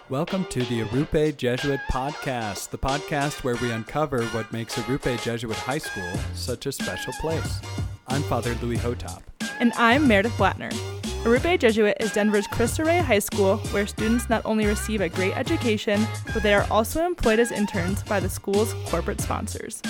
Welcome to the Arrupe Jesuit Podcast, the podcast where we uncover what makes Arrupe Jesuit High School such a special place. I'm Father Louis Hotop. And I'm Meredith Blattner. Arrupe Jesuit is Denver's Cristo Rey High School, where students not only receive a great education, but they are also employed as interns by the school's corporate sponsors.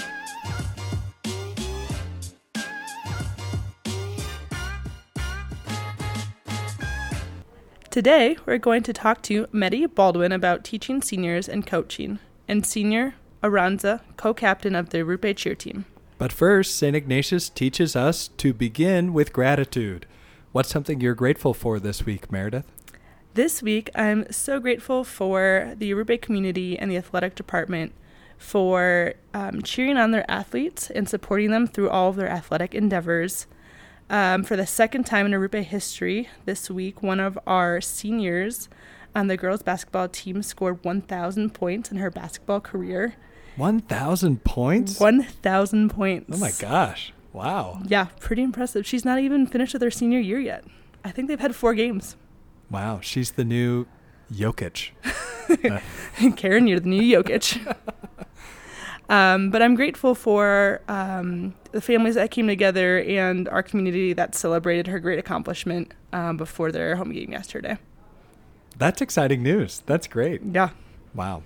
Today, we're going to talk to Medi Baldwin about teaching seniors and coaching, and Senior Aranza, co-captain of the Arrupe cheer team. But first, St. Ignatius teaches us to begin with gratitude. What's something you're grateful for this week, Meredith? This week, I'm so grateful for the Arrupe community and the athletic department for cheering on their athletes and supporting them through all of their athletic endeavors. For the second time in Arrupe history this week, one of our seniors on the girls' basketball team scored 1,000 points in her basketball career. 1,000 points? 1,000 points. Oh my gosh. Wow. Yeah, pretty impressive. She's not even finished with her senior year yet. I think they've had 4 games. Wow. She's the new Jokic. Karen, you're the new Jokic. But I'm grateful for the families that came together and our community that celebrated her great accomplishment before their home game yesterday. That's exciting news. That's great. Yeah. Wow.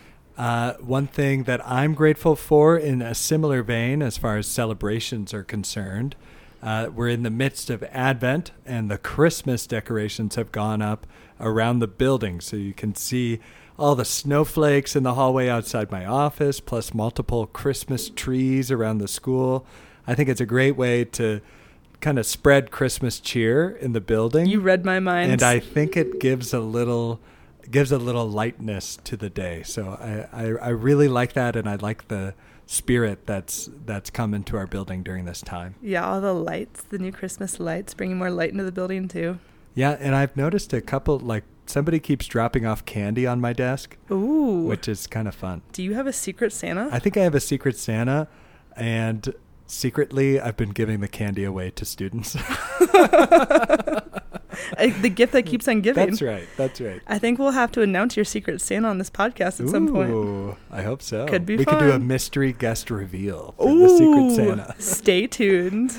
One thing that I'm grateful for in a similar vein as far as celebrations are concerned, we're in the midst of Advent and the Christmas decorations have gone up around the building. So you can see all the snowflakes in the hallway outside my office, plus multiple Christmas trees around the school. I think it's a great way to kind of spread Christmas cheer in the building. You read my mind. And I think it gives a little lightness to the day. So I really like that, and I like the spirit that's come into our building during this time. Yeah, all the lights, the new Christmas lights, bringing more light into the building too. Yeah, and I've noticed a couple, like somebody keeps dropping off candy on my desk. Ooh. Which is kind of fun. Do you have a secret Santa? I think I have a secret Santa, and secretly I've been giving the candy away to students. The gift that keeps on giving. That's right. I think we'll have to announce your secret Santa on this podcast at some point. Ooh, I hope so. Could be we fun. could do a mystery guest reveal for the secret Santa. Stay tuned.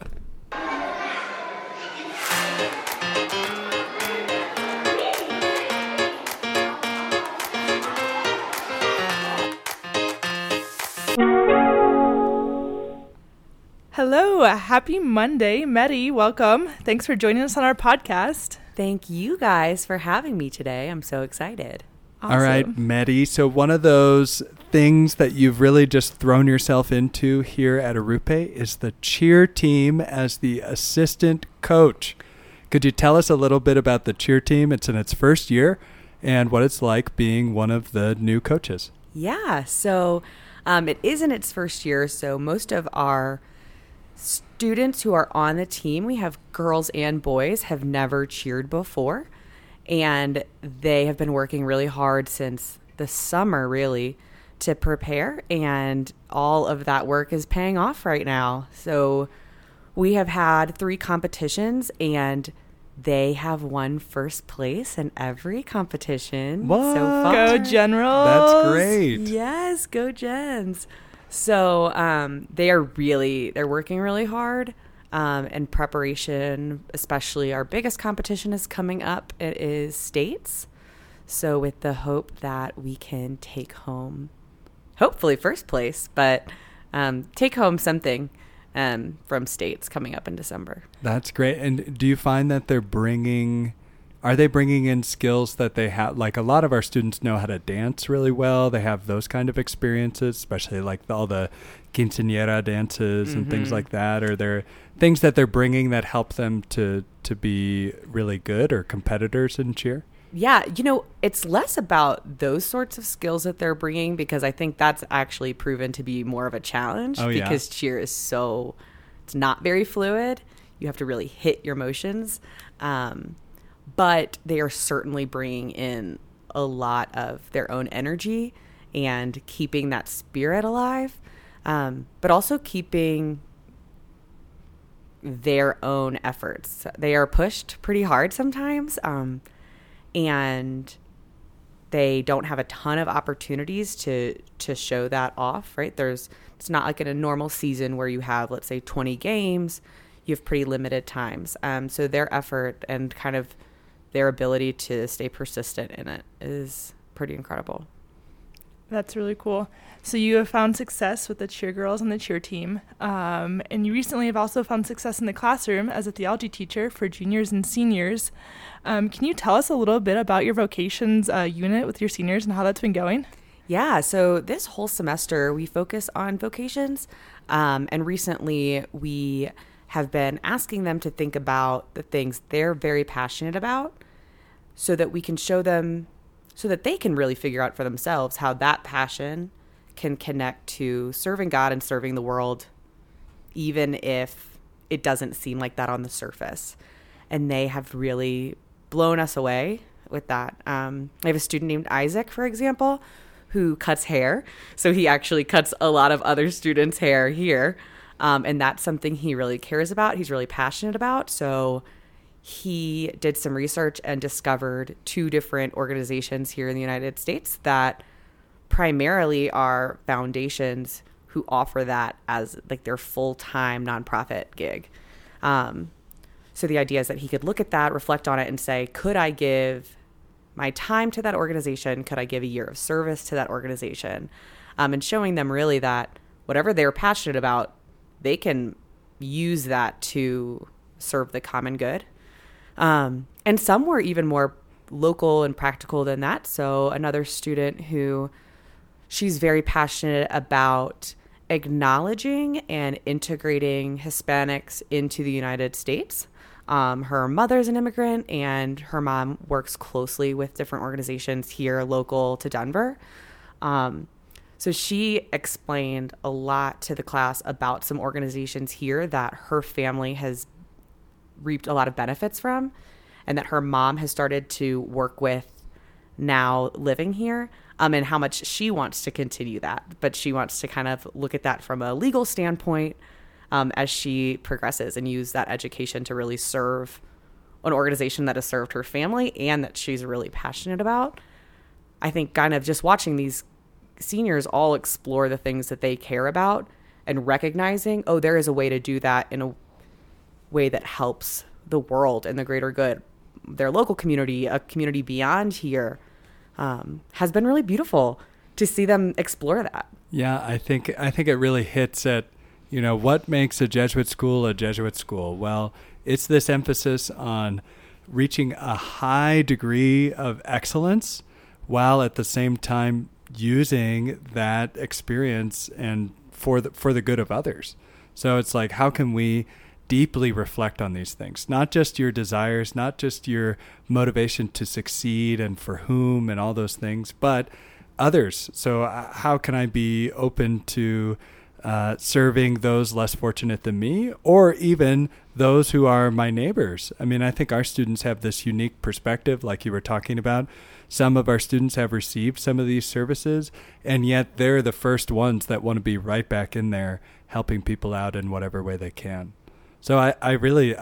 Hello, happy Monday. Medi, welcome. Thanks for joining us on our podcast. Thank you guys for having me today. I'm so excited. Awesome. All right, Medi. So one of those things that you've really just thrown yourself into here at Arrupe is the cheer team as the assistant coach. Could you tell us a little bit about the cheer team? It's in its first year and what it's like being one of the new coaches. Yeah, so it is in its first year. So most of our students who are on the team, we have girls and boys, have never cheered before. And they have been working really hard since the summer, really, to prepare. And all of that work is paying off right now. So we have had 3 competitions, and they have won first place in every competition What? so far. Go Generals. That's great. Yes, go Gens. So they're working really hard in preparation, especially our biggest competition is coming up. It is states. So with the hope that we can take home, hopefully first place, but take home something from states coming up in December. That's great. And do you find that are they bringing in skills that they have? Like a lot of our students know how to dance really well. They have those kind of experiences, especially like all the quinceañera dances and things like that. Are there things that they're bringing that help them to be really good or competitors in cheer? Yeah, it's less about those sorts of skills that they're bringing, because I think that's actually proven to be more of a challenge because cheer is it's not very fluid. You have to really hit your motions. But they are certainly bringing in a lot of their own energy and keeping that spirit alive, but also keeping their own efforts. They are pushed pretty hard sometimes, and they don't have a ton of opportunities to show that off, right? It's not like in a normal season where you have, let's say, 20 games. You have pretty limited times. So their effort and kind of their ability to stay persistent in it is pretty incredible. That's really cool. So you have found success with the cheer girls and the cheer team. And you recently have also found success in the classroom as a theology teacher for juniors and seniors. Can you tell us a little bit about your vocations unit with your seniors and how that's been going? Yeah, so this whole semester we focus on vocations. And recently we have been asking them to think about the things they're very passionate about so that we can show them, so that they can really figure out for themselves how that passion can connect to serving God and serving the world, even if it doesn't seem like that on the surface. And they have really blown us away with that. I have a student named Isaac, for example, who cuts hair. So he actually cuts a lot of other students' hair here. And that's something he really cares about. He's really passionate about. So he did some research and discovered 2 different organizations here in the United States that primarily are foundations who offer that as like their full-time nonprofit gig. So the idea is that he could look at that, reflect on it, and say, could I give my time to that organization? Could I give a year of service to that organization? And showing them really that whatever they're passionate about, they can use that to serve the common good. And some were even more local and practical than that. So another student who she's very passionate about acknowledging and integrating Hispanics into the United States. Her mother's an immigrant, and her mom works closely with different organizations here local to Denver. So she explained a lot to the class about some organizations here that her family has reaped a lot of benefits from, and that her mom has started to work with now living here, and how much she wants to continue that. But she wants to kind of look at that from a legal standpoint as she progresses and use that education to really serve an organization that has served her family and that she's really passionate about. I think kind of just watching these seniors all explore the things that they care about and recognizing, oh, there is a way to do that in a way that helps the world and the greater good, their local community, a community beyond here, has been really beautiful to see them explore that. Yeah, I think it really hits at, what makes a Jesuit school? Well, it's this emphasis on reaching a high degree of excellence while at the same time using that experience and for the good of others. So it's like, how can we deeply reflect on these things? Not just your desires, not just your motivation to succeed and for whom and all those things, but others. So how can I be open to serving those less fortunate than me, or even those who are my neighbors? I mean, I think our students have this unique perspective, like you were talking about. Some of our students have received some of these services, and yet they're the first ones that want to be right back in there helping people out in whatever way they can. So I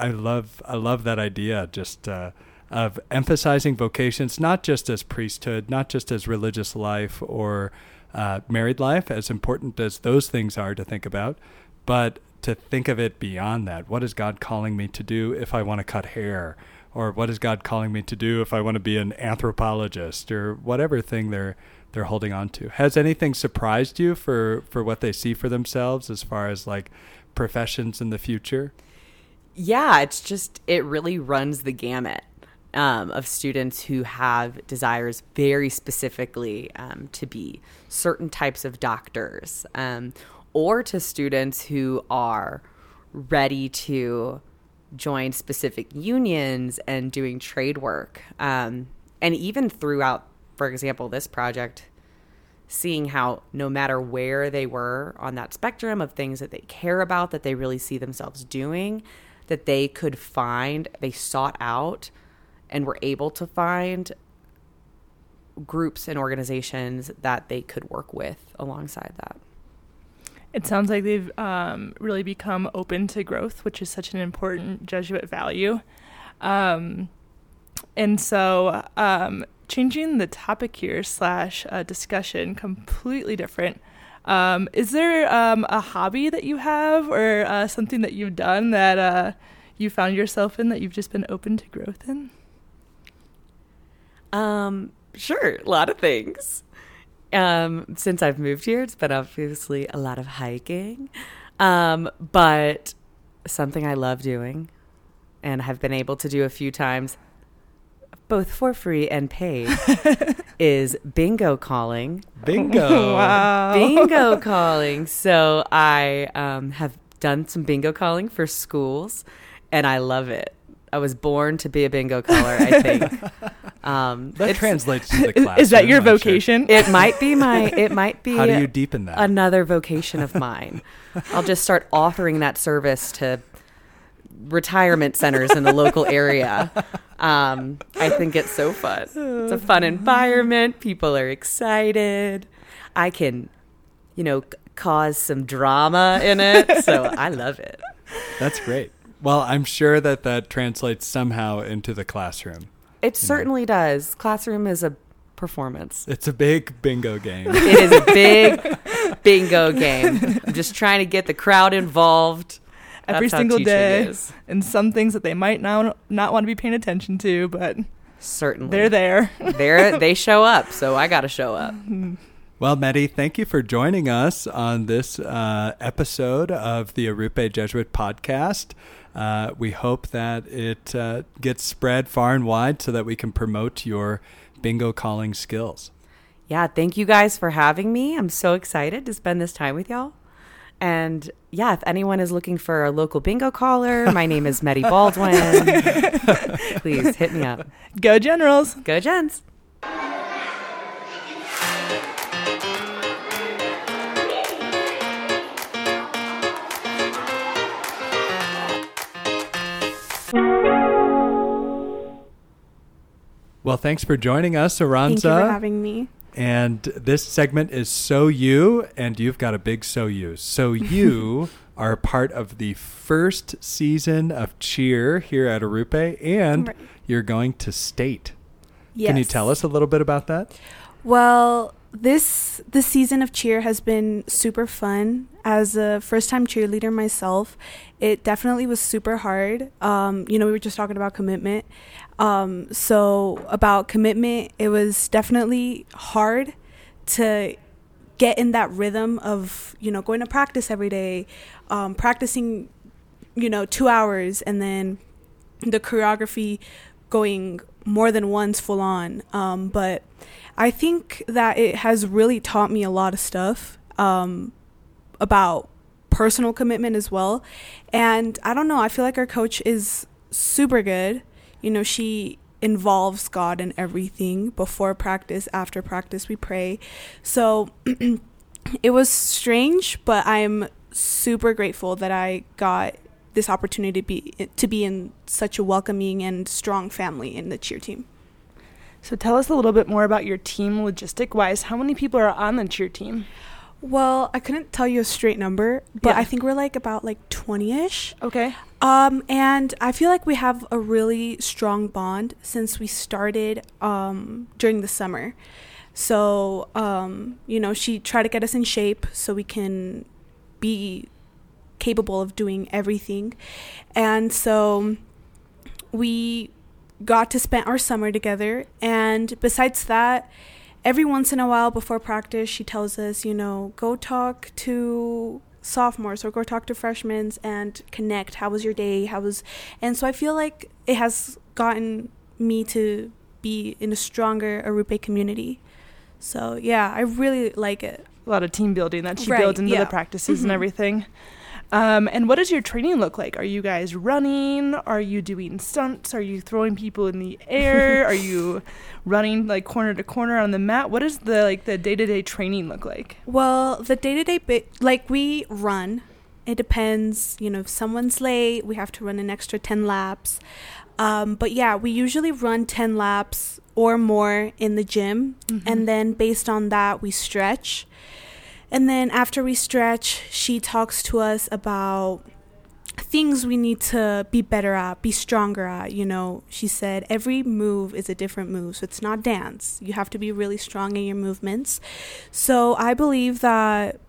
love that idea just of emphasizing vocations, not just as priesthood, not just as religious life or married life, as important as those things are to think about, but to think of it beyond that. What is God calling me to do if I want to cut hair? Or what is God calling me to do if I want to be an anthropologist, or whatever thing they're holding on to? Has anything surprised you for what they see for themselves as far as like professions in the future? Yeah, it really runs the gamut of students who have desires very specifically to be certain types of doctors, or to students who are ready to join specific unions and doing trade work. And even throughout, for example, this project, seeing how no matter where they were on that spectrum of things that they care about, that they really see themselves doing, that they sought out and were able to find groups and organizations that they could work with alongside that. It sounds like they've really become open to growth, which is such an important Jesuit value. And so changing the topic here / discussion, completely different. Is there a hobby that you have or something that you've done that you found yourself in that you've just been open to growth in? Sure, a lot of things. Since I've moved here, it's been obviously a lot of hiking. But something I love doing and have been able to do a few times, both for free and paid, is bingo calling. Bingo. Wow. Bingo calling. So I have done some bingo calling for schools, and I love it. I was born to be a bingo caller, I think. That translates to the classroom. Is that your I'm sure. vocation? It might be How do you deepen that? another vocation of mine. I'll just start offering that service to retirement centers in the local area. I think it's so fun. It's a fun environment. People are excited. I can, cause some drama in it. So I love it. That's great. Well, I'm sure that translates somehow into the classroom. It certainly does. Classroom is a performance. It's a big bingo game. It is a big bingo game. I'm just trying to get the crowd involved. Every That's how single teaching day. is. And some things that they might not want to be paying attention to, but Certainly. they're there. They show up, so I got to show up. Well, Medi, thank you for joining us on this episode of the Arrupe Jesuit podcast. We hope that it gets spread far and wide so that we can promote your bingo calling skills. Yeah, thank you guys for having me. I'm so excited to spend this time with y'all. And yeah, if anyone is looking for a local bingo caller, my name is Medi Baldwin. Please hit me up. Go Generals! Go Gens! Well, thanks for joining us, Aranza. Thank you for having me. And this segment is So You, and you've got a big So You. So you are part of the first season of Cheer here at Arrupe, and Right. you're going to state. Yes. Can you tell us a little bit about that? Well, this season of Cheer has been super fun. As a first-time cheerleader myself, it definitely was super hard. We were just talking about commitment. So about commitment, it was definitely hard to get in that rhythm of, going to practice every day, practicing, 2 hours, and then the choreography going more than once full on. But I think that it has really taught me a lot of stuff about personal commitment as well. And I don't know, I feel like our coach is super good. She involves God in everything. Before practice, after practice, we pray. So it was strange, but I'm super grateful that I got this opportunity to be in such a welcoming and strong family in the cheer team. So tell us a little bit more about your team logistic-wise. How many people are on the cheer team? Well, I couldn't tell you a straight number, but Yeah. I think we're about 20-ish. Okay. And I feel like we have a really strong bond since we started during the summer. So, she tried to get us in shape so we can be capable of doing everything. And so we got to spend our summer together. And besides that, every once in a while before practice, she tells us, go talk to sophomores or go talk to freshmen and connect. How was your day? And so I feel like it has gotten me to be in a stronger Arrupe community. So yeah, I really like it. A lot of team building that she Right, builds into yeah. the practices and everything. And what does your training look like? Are you guys running? Are you doing stunts? Are you throwing people in the air? Are you running corner to corner on the mat? What does the day-to-day training look like? Well, the day-to-day we run. It depends, if someone's late, we have to run an extra 10 laps. But yeah, we usually run 10 laps or more in the gym. And then based on that, we stretch. And then after we stretch, she talks to us about things we need to be better at, be stronger at. You know, she said every move is a different move, so it's not dance. You have to be really strong in your movements. So I believe that,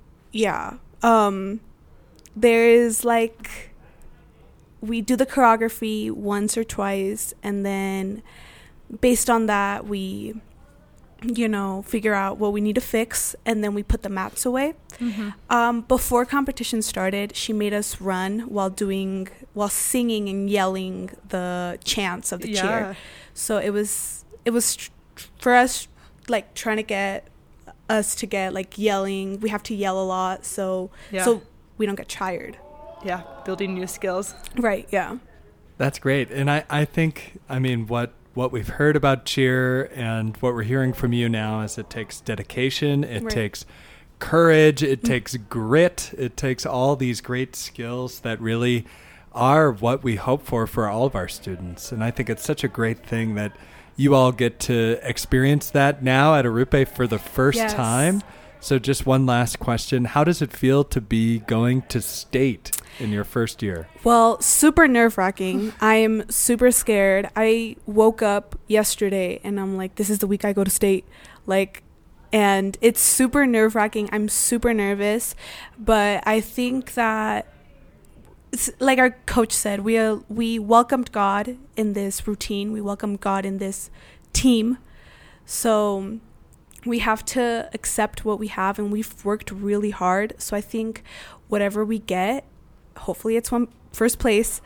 there is like, we do the choreography once or twice, and then based on that we, you know, figure out what we need to fix, and then we put the mats away. Before competition started, she made us run while singing and yelling the chants of the cheer. So it was for us, like, trying to get us to get like yelling. We have to yell a lot so we don't get tired. Yeah, building new skills. Right, yeah. That's great. And I think, I mean, what we've heard about cheer and what we're hearing from you now is it takes dedication, it takes courage, it takes grit, it takes all these great skills that really are what we hope for all of our students. And I think it's such a great thing that you all get to experience that now at Arrupe for the first time. So just one last question. How does it feel to be going to state in your first year? Well, super nerve-wracking. I am super scared. I woke up yesterday and I'm like, this is the week I go to state. Like, and it's super nerve-wracking. I'm super nervous. But I think that, like our coach said, we welcomed God in this routine. We welcomed God in this team. So we have to accept what we have, and we've worked really hard. So I think whatever we get, hopefully it's first place.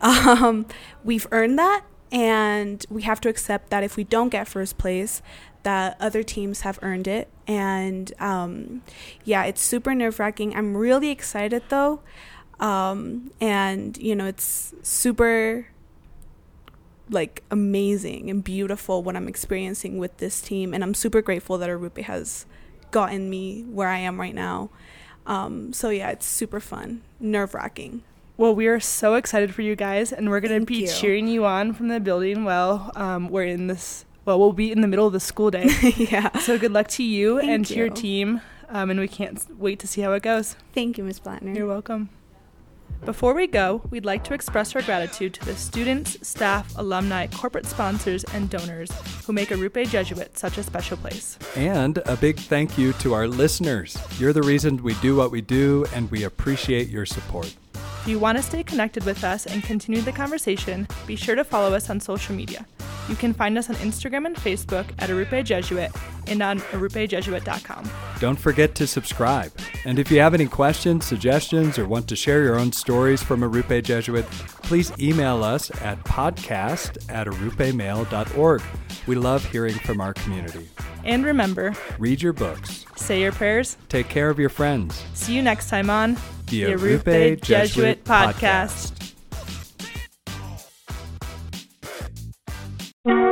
We've earned that, and we have to accept that if we don't get first place, that other teams have earned it. And it's super nerve-wracking. I'm really excited though. And you know, it's super like amazing and beautiful what I'm experiencing with this team, and I'm super grateful that Arrupe has gotten me where I am right now. It's super fun, nerve-wracking. Well, we are so excited for you guys, and we're going to be cheering you on from the building while we'll be in the middle of the school day. So good luck to you and to your team, and we can't wait to see how it goes. Thank you, Ms. Blattner. You're welcome. Before we go, we'd like to express our gratitude to the students, staff, alumni, corporate sponsors, and donors who make Arrupe Jesuit such a special place. And a big thank you to our listeners. You're the reason we do what we do, and we appreciate your support. If you want to stay connected with us and continue the conversation, be sure to follow us on social media. You can find us on Instagram and Facebook at Arrupe Jesuit and on arrupejesuit.com. Don't forget to subscribe. And if you have any questions, suggestions, or want to share your own stories from Arrupe Jesuit, please email us at podcast@arrupemail.org. We love hearing from our community. And remember, read your books, say your prayers, take care of your friends. See you next time on the Arrupe Jesuit Podcast.